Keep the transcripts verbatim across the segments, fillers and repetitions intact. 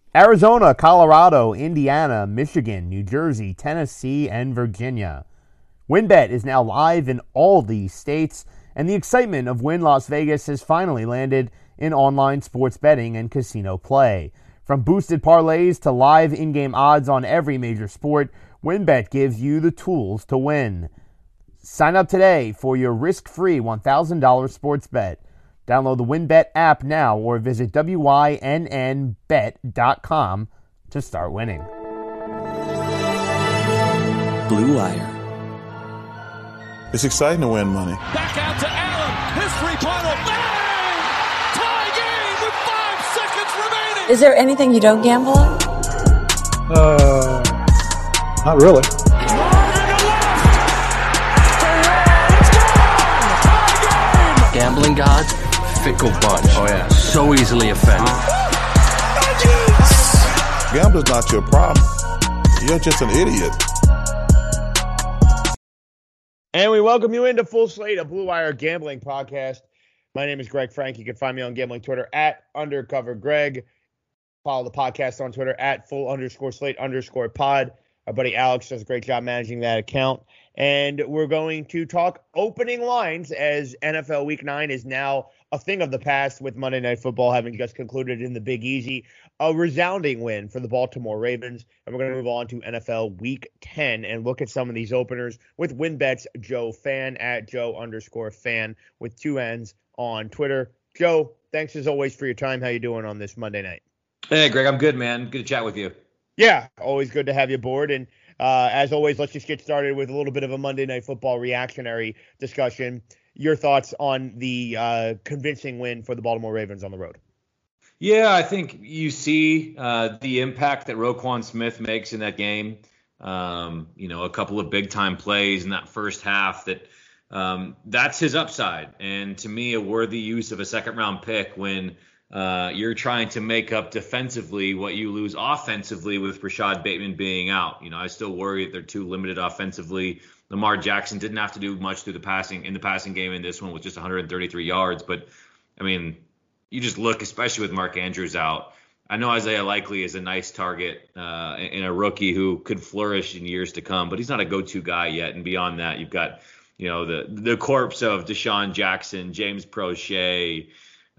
Arizona, Colorado, Indiana, Michigan, New Jersey, Tennessee, and Virginia. WynnBET is now live in all these states, and the excitement of Wynn Las Vegas has finally landed in online sports betting and casino play. From boosted parlays to live in-game odds on every major sport, WynnBET gives you the tools to win. Sign up today for your risk-free one thousand dollars sports bet. Download the WynnBET app now or visit W Y N N bet dot com to start winning. Blue Wire. It's exciting to win money. Back out to Allen. His three-pointer. Bang! Tie game with five seconds remaining. Is there anything you don't gamble on? Uh, not really. Gambling gods, fickle bunch. Oh yeah, so easily offended. Gambling's not your problem. You're just an idiot. And we welcome you into Full Slate, a Blue Wire gambling podcast. My name is Greg Frank. You can find me on gambling Twitter at undercover Greg. Follow the podcast on Twitter at full underscore slate underscore pod. Our buddy Alex does a great job managing that account. And we're going to talk opening lines as N F L Week nine is now a thing of the past with Monday Night Football having just concluded in the Big Easy. A resounding win for the Baltimore Ravens. And we're going to move on to N F L Week ten and look at some of these openers with WynnBET's Joe Fan at Joe underscore fan with two N's on Twitter. Joe, thanks as always for your time. How you doing on this Monday night? Hey, Greg, I'm good, man. Good to chat with you. Yeah, always good to have you aboard. And uh, as always, let's just get started with a little bit of a Monday Night Football reactionary discussion. Your thoughts on the uh, convincing win for the Baltimore Ravens on the road? Yeah, I think you see uh, the impact that Roquan Smith makes in that game. Um, you know, a couple of big-time plays in that first half that um, that's his upside. And to me, a worthy use of a second-round pick when uh, you're trying to make up defensively what you lose offensively with Rashad Bateman being out. You know, I still worry that they're too limited offensively. Lamar Jackson didn't have to do much through the passing in the passing game in this one with just one hundred thirty-three yards. But, I mean, you just look, especially with Mark Andrews out. I know Isaiah Likely is a nice target uh, and a rookie who could flourish in years to come, but he's not a go-to guy yet. And beyond that, you've got, you know, the the corpse of Deshaun Jackson, James Prochet.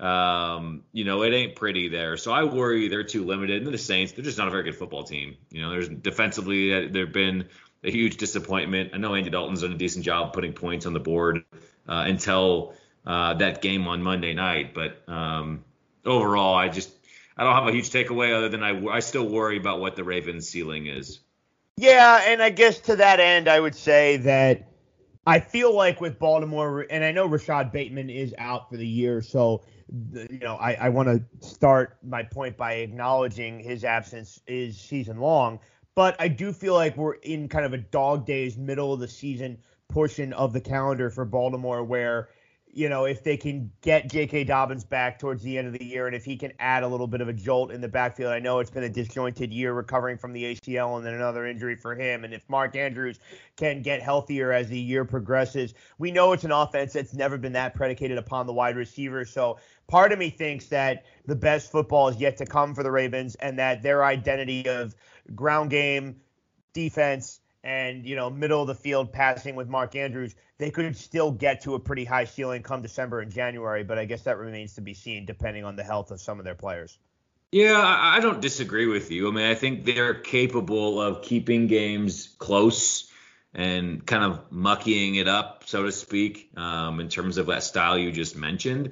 Um, you know, it ain't pretty there. So I worry they're too limited. And the Saints, they're just not a very good football team. You know, there's defensively, they've been a huge disappointment. I know Andy Dalton's done a decent job putting points on the board uh, until uh, that game on Monday night. But um, overall, I just I don't have a huge takeaway other than I, I still worry about what the Ravens' ceiling is. Yeah, and I guess to that end, I would say that I feel like with Baltimore, and I know Rashad Bateman is out for the year, so you know I, I want to start my point by acknowledging his absence is season long. But I do feel like we're in kind of a dog days, middle of the season portion of the calendar for Baltimore where, you know, if they can get J K. Dobbins back towards the end of the year and if he can add a little bit of a jolt in the backfield, I know it's been a disjointed year recovering from the A C L and then another injury for him. And if Mark Andrews can get healthier as the year progresses, we know it's an offense that's never been that predicated upon the wide receiver. So part of me thinks that the best football is yet to come for the Ravens and that their identity of ground game, defense, and, you know, middle of the field passing with Mark Andrews, they could still get to a pretty high ceiling come December and January, but I guess that remains to be seen depending on the health of some of their players. Yeah, I don't disagree with you. I mean, I think they're capable of keeping games close and kind of mucking it up, so to speak, um, in terms of that style you just mentioned.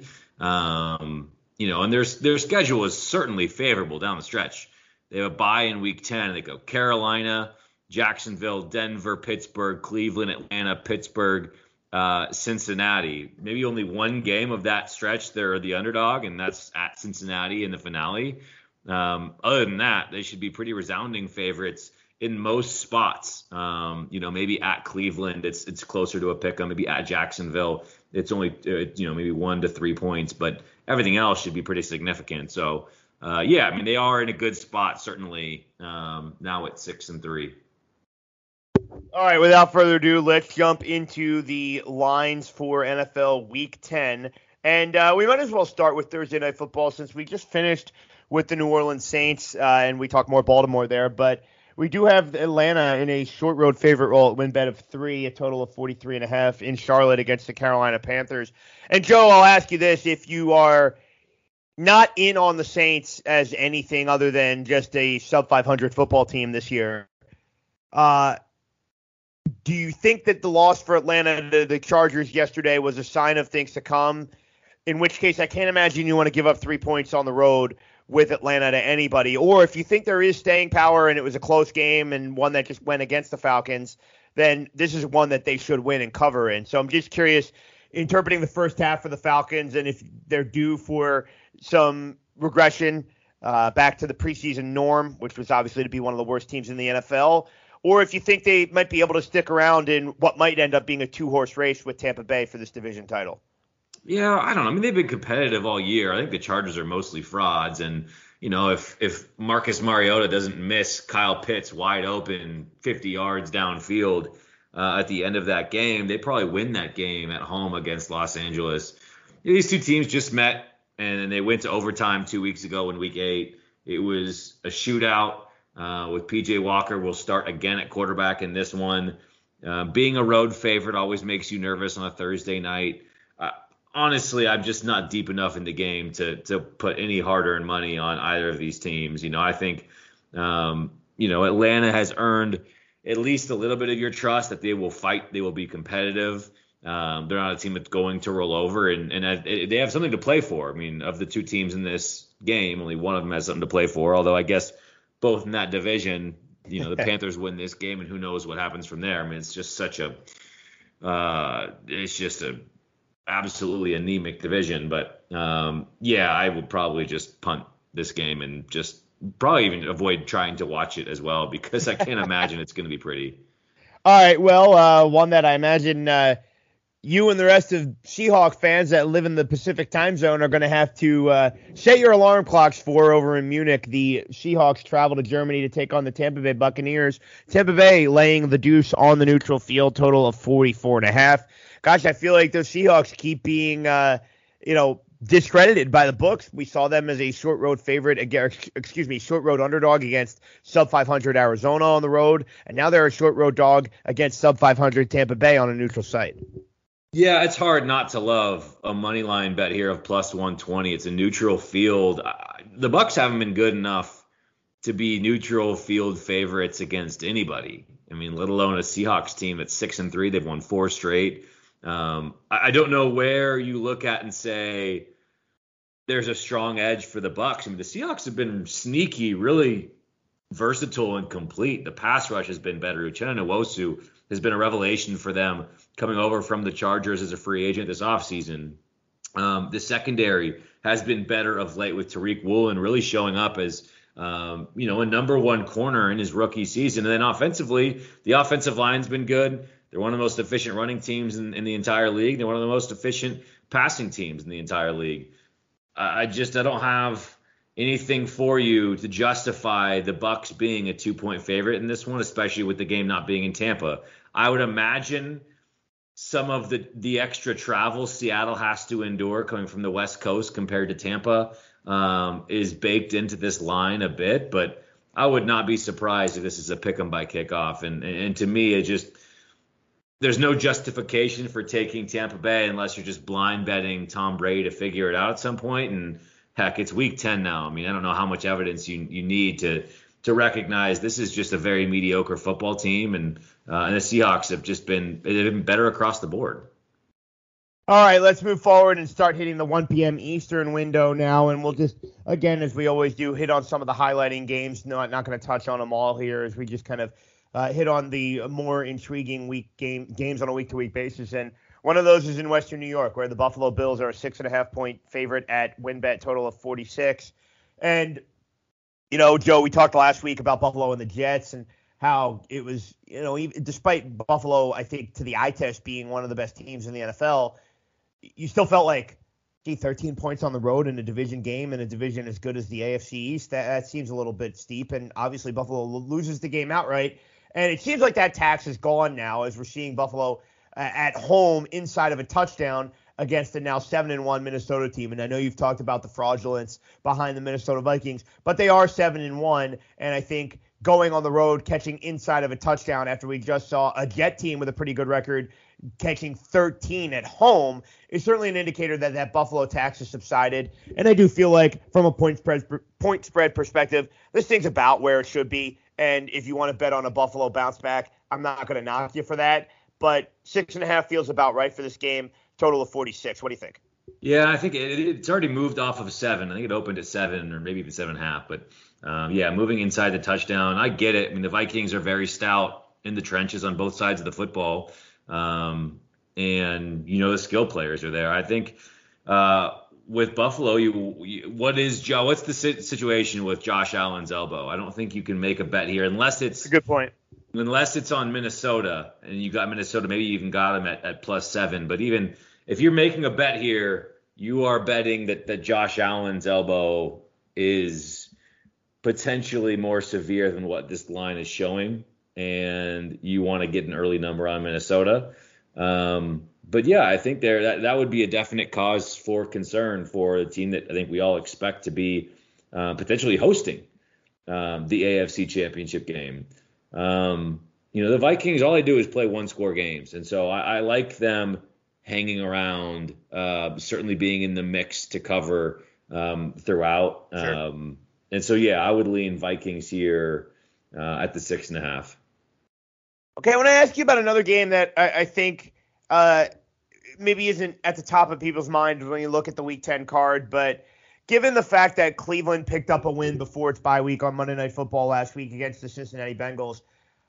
Um, you know, and their, their schedule is certainly favorable down the stretch. They have a bye in week ten. They go Carolina, Jacksonville, Denver, Pittsburgh, Cleveland, Atlanta, Pittsburgh, uh, Cincinnati. Maybe only one game of that stretch they're the underdog, and that's at Cincinnati in the finale. Um, other than that, they should be pretty resounding favorites in most spots. Um, you know, maybe at Cleveland, it's it's closer to a pick 'em. Maybe at Jacksonville, it's only uh, you know maybe one to three points, but everything else should be pretty significant. So. Uh, yeah, I mean, they are in a good spot, certainly, um, now at six and three. All right, without further ado, let's jump into the lines for N F L Week ten. And uh, we might as well start with Thursday Night Football since we just finished with the New Orleans Saints, uh, and we talk more Baltimore there. But we do have Atlanta in a short road favorite role at win bet of three, a total of forty-three and a half in Charlotte against the Carolina Panthers. And Joe, I'll ask you this: if you are not in on the Saints as anything other than just a sub five hundred football team this year, uh, do you think that the loss for Atlanta to the Chargers yesterday was a sign of things to come? In which case, I can't imagine you want to give up three points on the road with Atlanta to anybody. Or if you think there is staying power and it was a close game and one that just went against the Falcons, then this is one that they should win and cover in. So I'm just curious, interpreting the first half for the Falcons and if they're due for some regression uh, back to the preseason norm, which was obviously to be one of the worst teams in the N F L, or if you think they might be able to stick around in what might end up being a two-horse race with Tampa Bay for this division title. Yeah, I don't know. I mean, they've been competitive all year. I think the Chargers are mostly frauds. And, you know, if if Marcus Mariota doesn't miss Kyle Pitts wide open fifty yards downfield uh, at the end of that game, they probably win that game at home against Los Angeles. These two teams just met, and they went to overtime two weeks ago in week eight. It was a shootout uh, with P J Walker. Will start again at quarterback in this one. Uh, being a road favorite always makes you nervous on a Thursday night. Uh, Honestly, I'm just not deep enough in the game to to put any hard-earned money on either of these teams. You know, I think, um, you know, Atlanta has earned at least a little bit of your trust that they will fight, they will be competitive. Um, they're not a team that's going to roll over, and and they have something to play for. I mean, of the two teams in this game, only one of them has something to play for. Although I guess both in that division, you know, the Panthers win this game, and who knows what happens from there. I mean, it's just such a, uh, it's just a absolutely anemic division. But um, yeah, I would probably just punt this game and just probably even avoid trying to watch it as well, because I can't imagine it's going to be pretty. All right, well, uh, one that I imagine uh, you and the rest of Seahawk fans that live in the Pacific time zone are going to have to uh, set your alarm clocks for over in Munich. The Seahawks travel to Germany to take on the Tampa Bay Buccaneers. Tampa Bay laying the deuce on the neutral field, total of forty-four and a half. Gosh, I feel like those Seahawks keep being, uh, you know, discredited by the books. We saw them as a short road favorite, against, excuse me, short road underdog against sub five hundred Arizona on the road, and now they're a short road dog against sub five hundred Tampa Bay on a neutral site. Yeah, it's hard not to love a money line bet here of plus one twenty. It's a neutral field. The Bucs haven't been good enough to be neutral field favorites against anybody. I mean, let alone a Seahawks team that's six and three. They've won four straight. Um, I, I don't know where you look at and say there's a strong edge for the Bucs. I mean, the Seahawks have been sneaky, really versatile and complete. The pass rush has been better. Uchenna Nwosu has been a revelation for them coming over from the Chargers as a free agent this offseason. Um, the secondary has been better of late, with Tariq Woolen really showing up as um, you know, a number one corner in his rookie season. And then offensively, the offensive line's been good. They're one of the most efficient running teams in, in the entire league. They're one of the most efficient passing teams in the entire league. I just I don't have anything for you to justify the Bucs being a two-point favorite in this one, especially with the game not being in Tampa. I would imagine some of the, the extra travel Seattle has to endure coming from the West Coast compared to Tampa um, is baked into this line a bit, but I would not be surprised if this is a pick 'em by kickoff. And, and, and to me, it just – there's no justification for taking Tampa Bay unless you're just blind betting Tom Brady to figure it out at some point. And heck, it's week ten now. I mean, I don't know how much evidence you you need to to recognize this is just a very mediocre football team, and uh, and the Seahawks have just been they've been better across the board. All right, let's move forward and start hitting the one p.m. Eastern window now, and we'll just, again, as we always do, hit on some of the highlighting games. No, I'm not going to touch on them all here, as we just kind of Uh, hit on the more intriguing week game games on a week-to-week basis. And one of those is in Western New York, where the Buffalo Bills are a six and a half point favorite at WinBet, total of forty-six. And, you know, Joe, we talked last week about Buffalo and the Jets and how it was, you know, even, despite Buffalo, I think, to the eye test being one of the best teams in the N F L, you still felt like, gee, thirteen points on the road in a division game in a division as good as the A F C East. That, that seems a little bit steep. And obviously Buffalo loses the game outright. And it seems like that tax is gone now, as we're seeing Buffalo uh, at home inside of a touchdown against the now seven and one Minnesota team. And I know you've talked about the fraudulence behind the Minnesota Vikings, but they are seven and one. And I think going on the road, catching inside of a touchdown after we just saw a Jet team with a pretty good record catching thirteen at home is certainly an indicator that that Buffalo tax has subsided. And I do feel like from a point spread point spread perspective, this thing's about where it should be. And if you want to bet on a Buffalo bounce back, I'm not going to knock you for that. But six and a half feels about right for this game. Total of forty-six. What do you think? Yeah, I think it, it's already moved off of a seven. I think it opened at seven or maybe even seven and a half. But um, yeah, moving inside the touchdown. I get it. I mean, the Vikings are very stout in the trenches on both sides of the football. Um, and, you know, the skill players are there. I think uh, with Buffalo, you, you what is Joe? What's the situation with Josh Allen's elbow? I don't think you can make a bet here unless it's That's a good point. Unless it's on Minnesota and you got Minnesota, maybe you even got him at, at plus seven. But even if you're making a bet here, you are betting that, that Josh Allen's elbow is potentially more severe than what this line is showing. And you want to get an early number on Minnesota. Um, but yeah, I think there that, that would be a definite cause for concern for a team that I think we all expect to be uh, potentially hosting um, the A F C Championship game. Um, you know, the Vikings, all they do is play one score games. And so I, I like them hanging around, uh, certainly being in the mix to cover um, throughout. Sure. Um, and so, yeah, I would lean Vikings here uh, at the six and a half. Okay, I want to ask you about another game that I, I think uh, maybe isn't at the top of people's minds when you look at the Week ten card, but given the fact that Cleveland picked up a win before its bye week on Monday Night Football last week against the Cincinnati Bengals,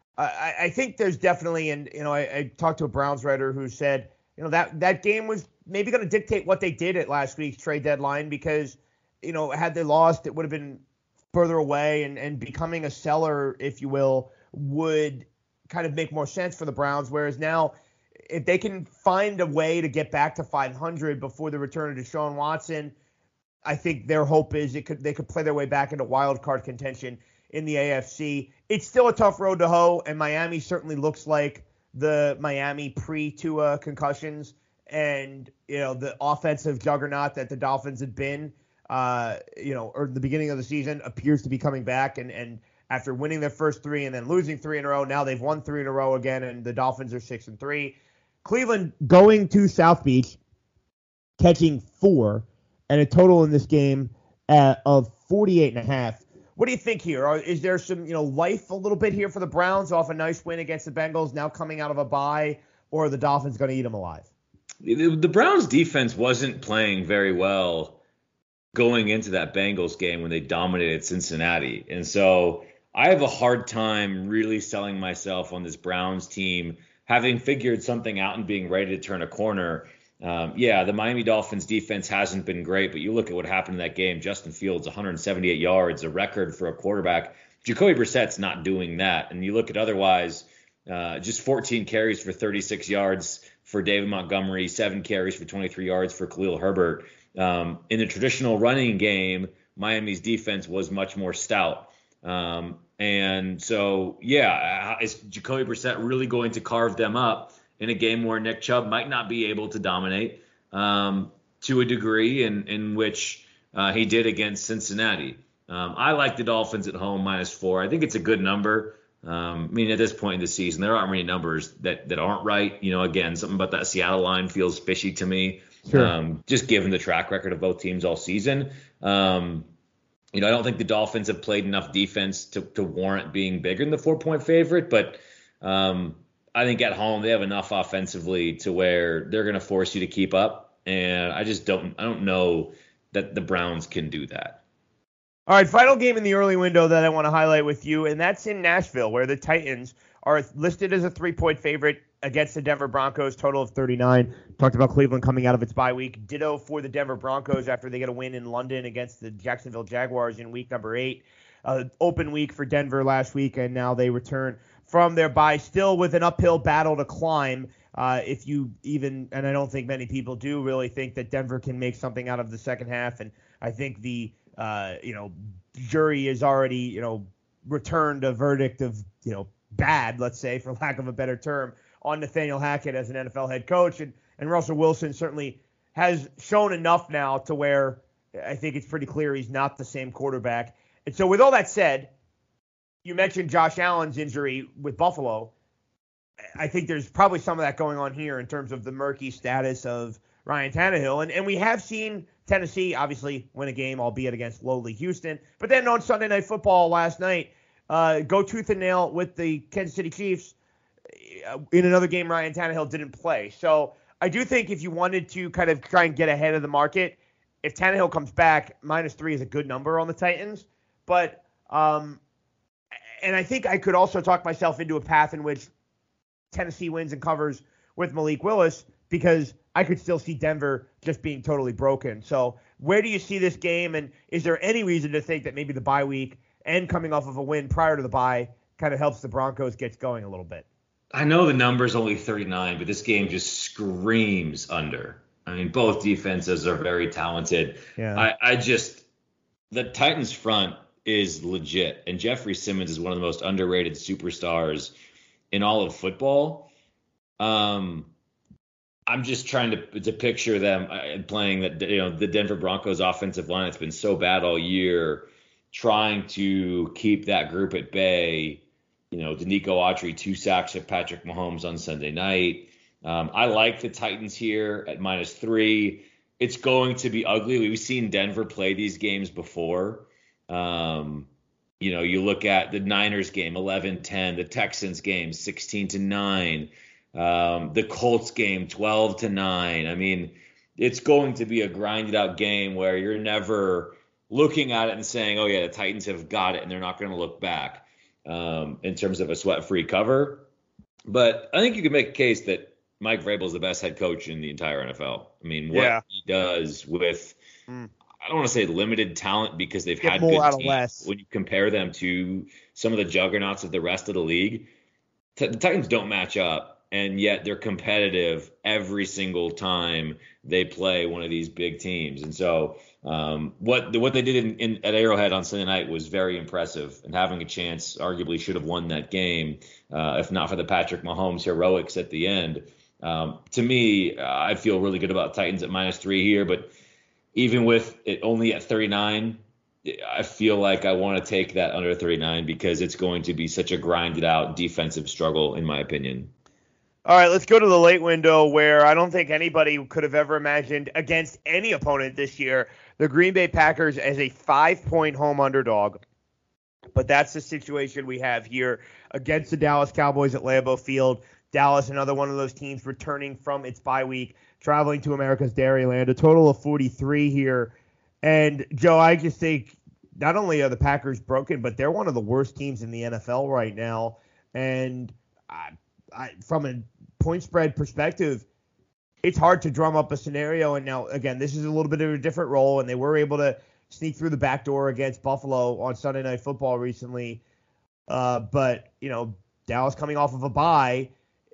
I, I think there's definitely, and you know, I, I talked to a Browns writer who said, you know, that that game was maybe going to dictate what they did at last week's trade deadline because, you know, had they lost, it would have been further away, and, and becoming a seller, if you will, would kind of make more sense for the Browns. Whereas now, if they can find a way to get back to five hundred before the return of Deshaun Watson, I think their hope is it could they could play their way back into wild card contention in the A F C. It's still a tough road to hoe, and Miami certainly looks like the Miami pre-Tua concussions and, you know, the offensive juggernaut that the Dolphins had been, uh, you know, or the beginning of the season appears to be coming back. And, and after winning their first three and then losing three in a row, now they've won three in a row again, and the Dolphins are six and three. Cleveland going to South Beach, catching four, and a total in this game uh, of forty-eight and a half. What do you think here? Are, is there some, you know, life a little bit here for the Browns off a nice win against the Bengals, now coming out of a bye, or are the Dolphins going to eat them alive? The, the Browns defense wasn't playing very well going into that Bengals game when they dominated Cincinnati. And so I have a hard time really selling myself on this Browns team, having figured something out and being ready to turn a corner. Um, yeah, the Miami Dolphins defense hasn't been great, but you look at what happened in that game. Justin Fields, one hundred seventy-eight yards, a record for a quarterback. Jacoby Brissett's not doing that. And you look at otherwise, uh, just fourteen carries for thirty-six yards for David Montgomery, seven carries for twenty-three yards for Khalil Herbert. Um, in the traditional running game, Miami's defense was much more stout. Um, and so, yeah, is Jacoby Brissett really going to carve them up in a game where Nick Chubb might not be able to dominate um, to a degree in, in which uh, he did against Cincinnati? Um, I like the Dolphins at home minus four. I think it's a good number. Um, I mean, at this point in the season, there aren't many numbers that, that aren't right. You know, again, something about that Seattle line feels fishy to me, Sure. um, just given the track record of both teams all season. Um, you know, I don't think the Dolphins have played enough defense to, to warrant being bigger than the four-point favorite, but um, I think at home they have enough offensively to where they're going to force you to keep up, and I just don't I don't know that the Browns can do that. All right, final game in the early window that I want to highlight with you, and that's in Nashville, where the Titans are listed as a three-point favorite against the Denver Broncos, total of thirty-nine. Talked about Cleveland coming out of its bye week. Ditto for the Denver Broncos after they get a win in London against the Jacksonville Jaguars in week number eight. Uh, open week for Denver last week, and now they return from their bye, still with an uphill battle to climb. Uh, if you even, and I don't think many people do really think that Denver can make something out of the second half, and I think the uh, you know jury is already you know returned a verdict of you know bad, let's say, for lack of a better term, on Nathaniel Hackett as an N F L head coach, and and Russell Wilson certainly has shown enough now to where I think it's pretty clear he's not the same quarterback. And so with all that said, you mentioned Josh Allen's injury with Buffalo. I think there's probably some of that going on here in terms of the murky status of Ryan Tannehill. And, and we have seen Tennessee obviously win a game, albeit against lowly Houston. But then on Sunday Night Football last night, uh, go tooth and nail with the Kansas City Chiefs. In another game, Ryan Tannehill didn't play. So I do think if you wanted to kind of try and get ahead of the market, if Tannehill comes back, minus three is a good number on the Titans. But, um, and I think I could also talk myself into a path in which Tennessee wins and covers with Malik Willis, because I could still see Denver just being totally broken. So where do you see this game? And is there any reason to think that maybe the bye week and coming off of a win prior to the bye kind of helps the Broncos get going a little bit? I know the number's only thirty-nine, but this game just screams under. I mean, both defenses are very talented. Yeah. I, I just – the Titans front is legit, and Jeffrey Simmons is one of the most underrated superstars in all of football. Um, I'm just trying to to picture them playing that, you know, the Denver Broncos offensive line that's been so bad all year, trying to keep that group at bay. You know, Danico Autry, two sacks of Patrick Mahomes on Sunday night. Um, I like the Titans here at minus three. It's going to be ugly. We've seen Denver play these games before. Um, you know, you look at the Niners game, eleven ten, the Texans game, sixteen to nine, um, the Colts game, twelve to nine. I mean, it's going to be a grinded out game where you're never looking at it and saying, oh, yeah, the Titans have got it and they're not going to look back. Um, in terms of a sweat-free cover. But I think you can make a case that Mike Vrabel is the best head coach in the entire N F L. I mean, what yeah. he does with, mm. I don't want to say limited talent, because they've Get had more good out of teams. less. When you compare them to some of the juggernauts of the rest of the league, t- the Titans don't match up, and yet they're competitive every single time they play one of these big teams. And so um, what what they did in, in, at Arrowhead on Sunday night was very impressive, and having a chance arguably should have won that game uh, if not for the Patrick Mahomes heroics at the end. Um, to me, uh, I feel really good about Titans at minus three here, but even with it only at thirty-nine, I feel like I want to take that under thirty-nine because it's going to be such a grinded out defensive struggle, in my opinion. All right, let's go to the late window where I don't think anybody could have ever imagined against any opponent this year the Green Bay Packers as a five-point home underdog. But that's the situation we have here against the Dallas Cowboys at Lambeau Field. Dallas, another one of those teams returning from its bye week, traveling to America's Dairyland, a total of forty-three here. And, Joe, I just think not only are the Packers broken, but they're one of the worst teams in the N F L right now. And I, I, from a point spread perspective, it's hard to drum up a scenario. And now, again, this is a little bit of a different role, and they were able to sneak through the back door against Buffalo on Sunday Night Football recently. Uh, but, you know, Dallas coming off of a bye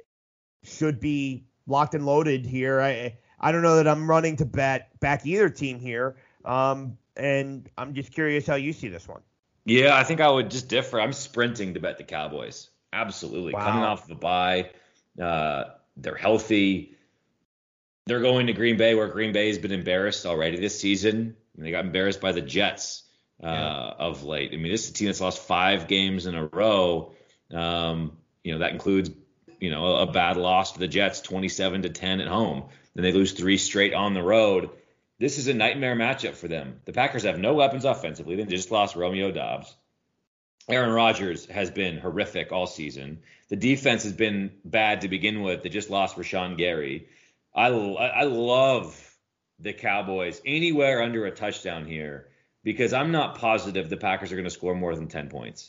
should be locked and loaded here. I I don't know that I'm running to bet back either team here. Um, and I'm just curious how you see this one. Yeah, I think I would just differ. I'm sprinting to bet the Cowboys. Absolutely. Wow. Coming off of a bye. Uh, they're healthy. They're going to Green Bay, where Green Bay has been embarrassed already this season. They got embarrassed by the Jets uh, yeah. of late. I mean, this is a team that's lost five games in a row. Um, you know, that includes, you know, a, a bad loss to the Jets, twenty-seven to ten at home. Then they lose three straight on the road. This is a nightmare matchup for them. The Packers have no weapons offensively. They just lost Romeo Doubs. Aaron Rodgers has been horrific all season. The defense has been bad to begin with. They just lost Rashawn Gary. I, I love the Cowboys anywhere under a touchdown here because I'm not positive the Packers are going to score more than ten points.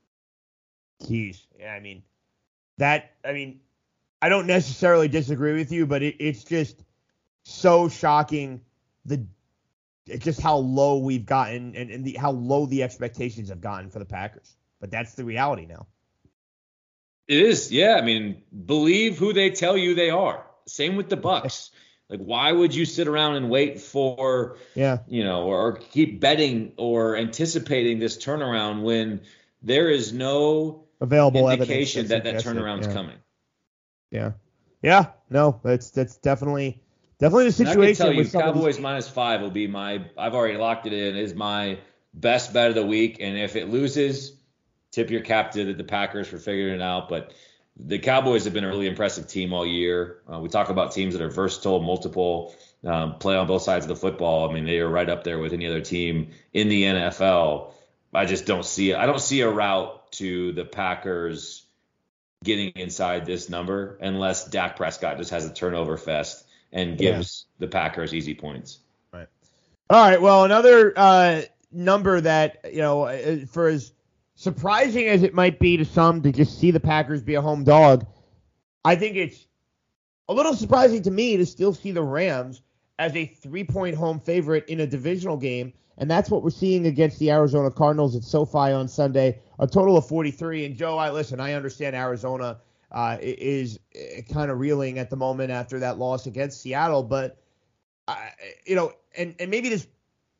Jeez. Yeah, I mean, that, I mean, I don't necessarily disagree with you, but it, it's just so shocking the just how low we've gotten and, and the, how low the expectations have gotten for the Packers. But that's the reality now. It is, yeah. I mean, believe who they tell you they are. Same with the Bucks. Like, why would you sit around and wait for, yeah, you know, or, or keep betting or anticipating this turnaround when there is no available indication that that that turnaround's yeah. coming? Yeah, yeah, no, that's that's definitely definitely the And I can situation. tell you, with some of these- Cowboys minus five will be my. I've already locked it in. Is my best bet of the week. And if it loses, tip your cap to the Packers for figuring it out. But the Cowboys have been a really impressive team all year. Uh, we talk about teams that are versatile, multiple, um, play on both sides of the football. I mean, they are right up there with any other team in the N F L. I just don't see. I don't see a route to the Packers getting inside this number unless Dak Prescott just has a turnover fest and gives yeah. the Packers easy points. Right. All right. Well, another uh, number that, you know, for as surprising as it might be to some to just see the Packers be a home dog, I think it's a little surprising to me to still see the Rams as a three-point home favorite in a divisional game. And that's what we're seeing against the Arizona Cardinals at SoFi on Sunday, a total of forty-three. And, Joe, I listen, I understand Arizona uh, is kind of reeling at the moment after that loss against Seattle. But, uh, you know, and, and maybe this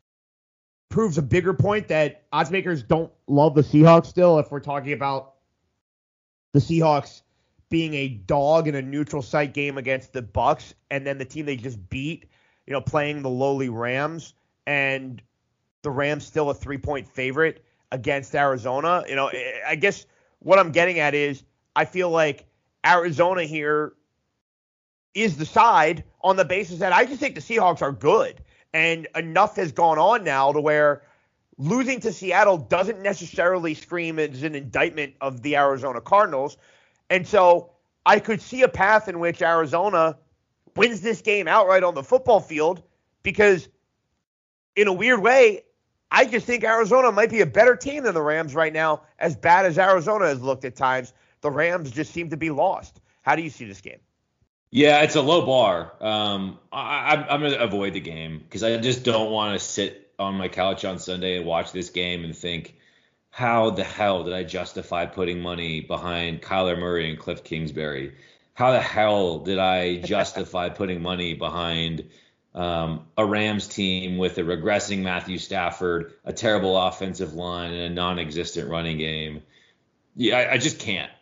proves a bigger point that odds makers don't love the Seahawks still if we're talking about the Seahawks being a dog in a neutral site game against the Bucs and then the team they just beat, you know, playing the lowly Rams, and the Rams still a three-point favorite against Arizona. You know, I guess what I'm getting at is I feel like Arizona here is the side on the basis that I just think the Seahawks are good. And enough has gone on now to where losing to Seattle doesn't necessarily scream as an indictment of the Arizona Cardinals. And so I could see a path in which Arizona wins this game outright on the football field because, in a weird way, I just think Arizona might be a better team than the Rams right now, as bad as Arizona has looked at times. The Rams just seem to be lost. How do you see this game? Yeah, it's a low bar. Um, I, I'm going to avoid the game because I just don't want to sit on my couch on Sunday and watch this game and think, how the hell did I justify putting money behind Kyler Murray and Cliff Kingsbury? How the hell did I justify putting money behind um, a Rams team with a regressing Matthew Stafford, a terrible offensive line, and a non-existent running game? Yeah, I, I just can't.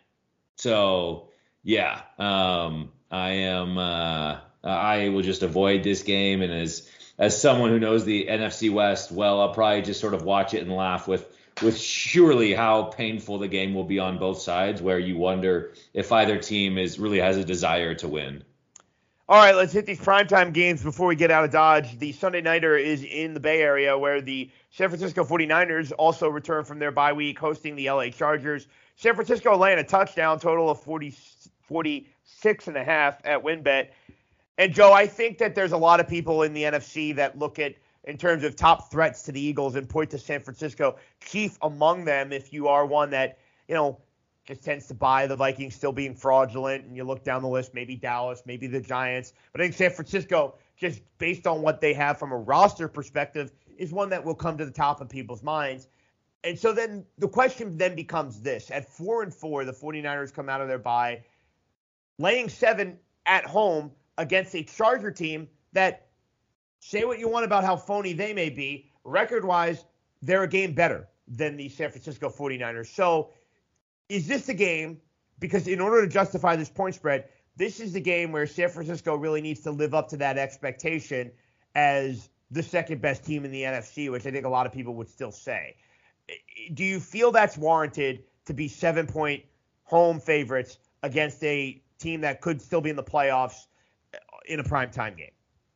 So, yeah. Um, I am. Uh, I will just avoid this game, and as as someone who knows the N F C West well, I'll probably just sort of watch it and laugh with with surely how painful the game will be on both sides, where you wonder if either team is really has a desire to win. All right, let's hit these primetime games before we get out of Dodge. The Sunday nighter is in the Bay Area, where the San Francisco forty-niners also return from their bye week, hosting the L A Chargers. San Francisco laying a touchdown, total of forty, forty-six and a half at WinBet. And, Joe, I think that there's a lot of people in the N F C that look at, in terms of top threats to the Eagles, and point to San Francisco, chief among them if you are one that, you know, just tends to buy the Vikings still being fraudulent, and you look down the list, maybe Dallas, maybe the Giants. But I think San Francisco, just based on what they have from a roster perspective, is one that will come to the top of people's minds. And so then the question then becomes this. At four and four, the forty-niners come out of their bye, laying seven at home against a Charger team that, say what you want about how phony they may be, record-wise, they're a game better than the San Francisco forty-niners. So is this the game, because in order to justify this point spread, this is the game where San Francisco really needs to live up to that expectation as the second best team in the N F C, which I think a lot of people would still say. Do you feel that's warranted to be seven-point home favorites against a team that could still be in the playoffs in a primetime game?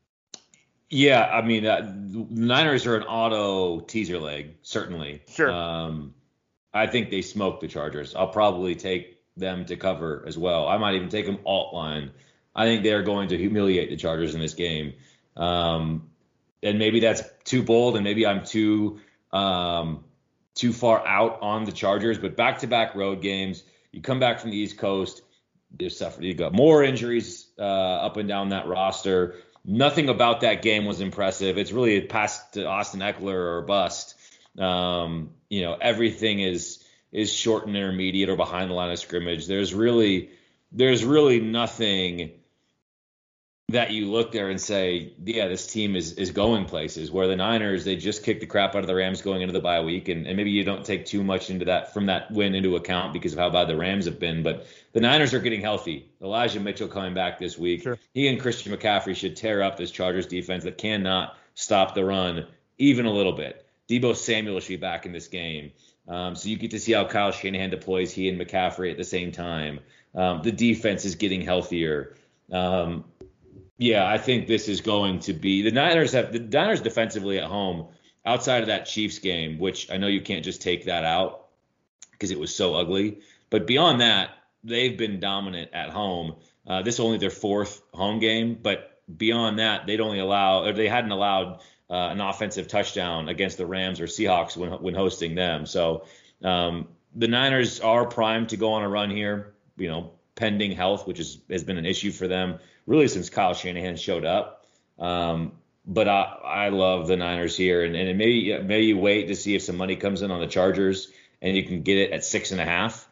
Yeah, I mean, uh, the Niners are an auto teaser leg, certainly. Sure. Um, I think they smoked the Chargers. I'll probably take them to cover as well. I might even take them alt line. I think they're going to humiliate the Chargers in this game. Um, and maybe that's too bold, and maybe I'm too um, too far out on the Chargers. But back-to-back road games, you come back from the East Coast, you suffered. You got more injuries uh, up and down that roster. Nothing about that game was impressive. It's really a pass to Austin Eckler or bust. Um, you know, everything is is short and intermediate or behind the line of scrimmage. There's really there's really nothing that you look there and say, yeah, this team is is going places. Where the Niners, they just kicked the crap out of the Rams going into the bye week, and, and maybe you don't take too much into that from that win into account because of how bad the Rams have been. But the Niners are getting healthy. Elijah Mitchell coming back this week. Sure. He and Christian McCaffrey should tear up this Chargers defense that cannot stop the run even a little bit. Deebo Samuel should be back in this game. Um, so you get to see how Kyle Shanahan deploys he and McCaffrey at the same time. Um, the defense is getting healthier. Um, Yeah, I think this is going to be the Niners have the Niners defensively at home outside of that Chiefs game, which I know you can't just take that out because it was so ugly. But beyond that, they've been dominant at home. Uh, this is only their fourth home game, but beyond that, they'd only allow or they hadn't allowed uh, an offensive touchdown against the Rams or Seahawks when when hosting them. So um, the Niners are primed to go on a run here. You know, pending health, which is, has been an issue for them really since Kyle Shanahan showed up. Um, but I, I love the Niners here, and, and maybe maybe you wait to see if some money comes in on the Chargers, and you can get it at six and a half.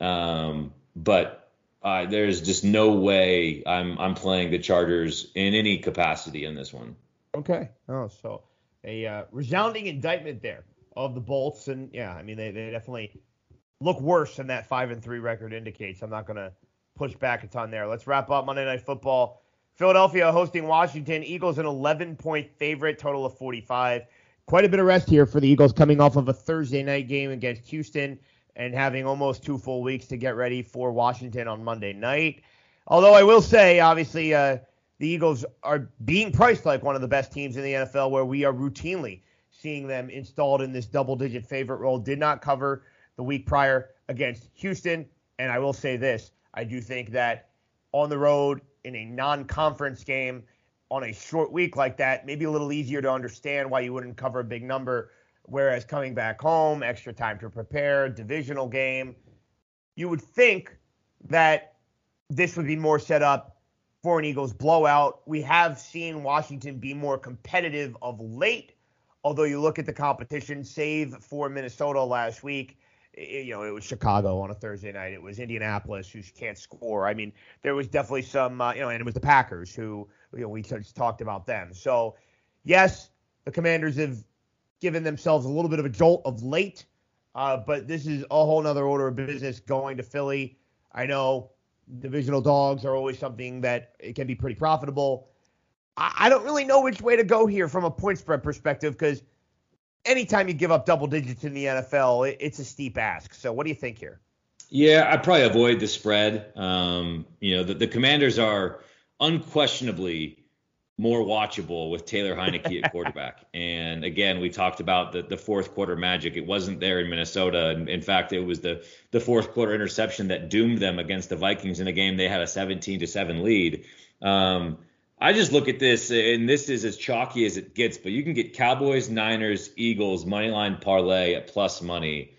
Um, but uh, there's just no way I'm I'm playing the Chargers in any capacity in this one. Okay. Oh, so a uh, resounding indictment there of the Bolts, and yeah, I mean they, they definitely look worse than that five and three record indicates. I'm not gonna push back a ton there. Let's wrap up Monday Night Football. Philadelphia hosting Washington. Eagles an eleven-point favorite, total of forty-five. Quite a bit of rest here for the Eagles coming off of a Thursday night game against Houston and having almost two full weeks to get ready for Washington on Monday night. Although I will say, obviously, uh, the Eagles are being priced like one of the best teams in the N F L, where we are routinely seeing them installed in this double-digit favorite role. Did not cover the week prior against Houston, and I will say this. I do think that on the road in a non-conference game on a short week like that, maybe a little easier to understand why you wouldn't cover a big number, whereas coming back home, extra time to prepare, divisional game, you would think that this would be more set up for an Eagles blowout. We have seen Washington be more competitive of late, although you look at the competition, save for Minnesota last week, you know, it was Chicago on a Thursday night. It was Indianapolis, who can't score. I mean, there was definitely some, uh, you know, and it was the Packers, who, you know, we just talked about them. So, yes, the Commanders have given themselves a little bit of a jolt of late, uh, but this is a whole nother order of business going to Philly. I know divisional dogs are always something that it can be pretty profitable. I, I don't really know which way to go here from a point spread perspective, because anytime you give up double digits in the N F L, it, it's a steep ask. So what do you think here? Yeah, I'd probably avoid the spread. Um, you know, the, the Commanders are unquestionably more watchable with Taylor Heineke at quarterback. And again, we talked about the, the fourth quarter magic. It wasn't there in Minnesota. And in fact, it was the, the fourth quarter interception that doomed them against the Vikings in a game they had a seventeen to seven lead. Um, I just look at this, and this is as chalky as it gets, but you can get Cowboys, Niners, Eagles, moneyline parlay at plus money.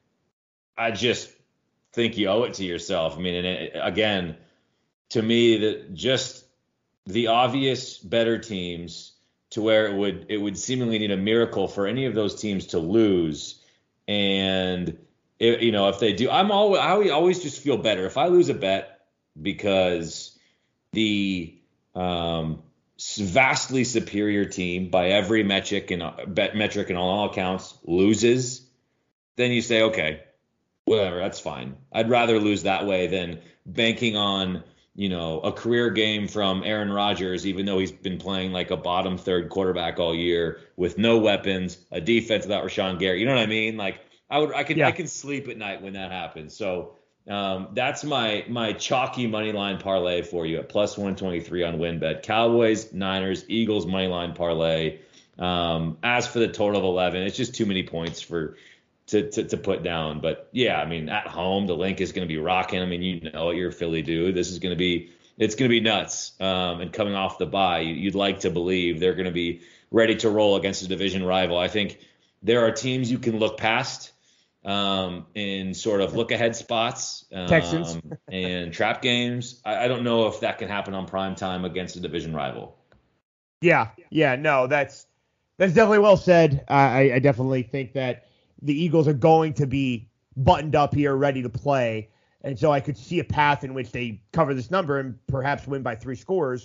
I just think you owe it to yourself. I mean, and it, again, to me, that just the obvious better teams, to where it would it would seemingly need a miracle for any of those teams to lose. And it, you know, if they do, I'm always I always just feel better if I lose a bet because the Um, vastly superior team by every metric and bet metric and on all accounts loses, then you say, okay, whatever, that's fine. I'd rather lose that way than banking on, you know, a career game from Aaron Rodgers, even though he's been playing like a bottom third quarterback all year with no weapons, a defense without Rashawn Gary. You know what I mean? Like I would, I can, yeah. I can sleep at night when that happens. So Um, that's my my chalky money line parlay for you at plus one twenty-three on WinBet. Cowboys, Niners, Eagles money line parlay. Um, as for the total of eleven, it's just too many points for to, to to put down. But yeah, I mean, at home the link is going to be rocking. I mean, you know it, you're a Philly dude. This is going to be it's going to be nuts. Um, and coming off the bye, you'd like to believe they're going to be ready to roll against a division rival. I think there are teams you can look past. Um, in sort of look ahead spots, um, Texans and trap games. I, I don't know if that can happen on prime time against a division rival. Yeah, yeah, no, that's that's definitely well said. I, I definitely think that the Eagles are going to be buttoned up here, ready to play, and so I could see a path in which they cover this number and perhaps win by three scores.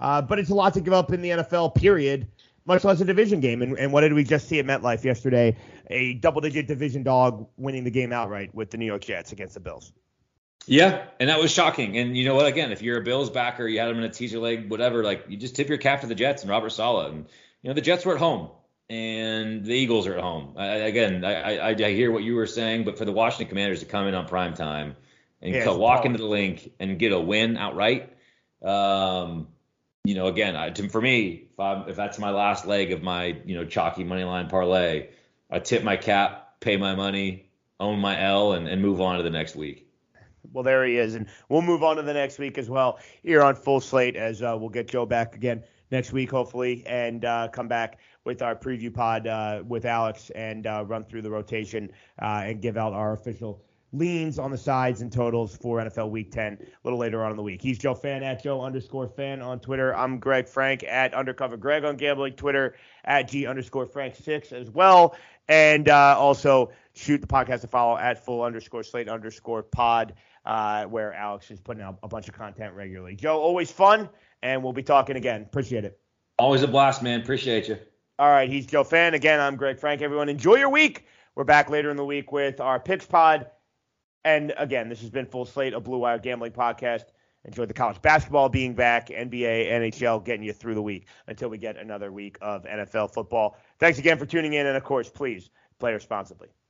Uh, but it's a lot to give up in the N F L, period, much less a division game. And, and what did we just see at MetLife yesterday? A double-digit division dog winning the game outright with the New York Jets against the Bills. Yeah, and that was shocking. And you know what? Again, if you're a Bills backer, you had them in a teaser leg, whatever, like you just tip your cap to the Jets and Robert Saleh. And, you know, the Jets were at home and the Eagles are at home. I, again, I, I, I hear what you were saying, but for the Washington Commanders to come in on prime time and yeah, co- walk into the link and get a win outright, um, you know, again, I, to, for me, if, I'm, if that's my last leg of my, you know, chalky money line parlay, I tip my cap, pay my money, own my L, and, and move on to the next week. Well, there he is, and we'll move on to the next week as well here on Full Slate as uh, we'll get Joe back again next week, hopefully, and uh, come back with our preview pod uh, with Alex and uh, run through the rotation uh, and give out our official leans on the sides and totals for N F L Week ten a little later on in the week. He's Joe Fan at Joe underscore Fan on Twitter. I'm Greg Frank at Undercover Greg on Gambling Twitter, at G underscore Frank six as well, and uh, also shoot the podcast to follow at Full underscore Slate underscore Pod. Uh, where Alex is putting out a bunch of content regularly. Joe, always fun, and we'll be talking again. Appreciate it. Always a blast, man. Appreciate you. All right, he's Joe Fan. Again, I'm Greg Frank. Everyone, enjoy your week. We're back later in the week with our picks pod. And again, this has been Full Slate, a Blue Wire gambling podcast. Enjoy the college basketball being back, N B A, N H L getting you through the week until we get another week of N F L football. Thanks again for tuning in, and of course, please play responsibly.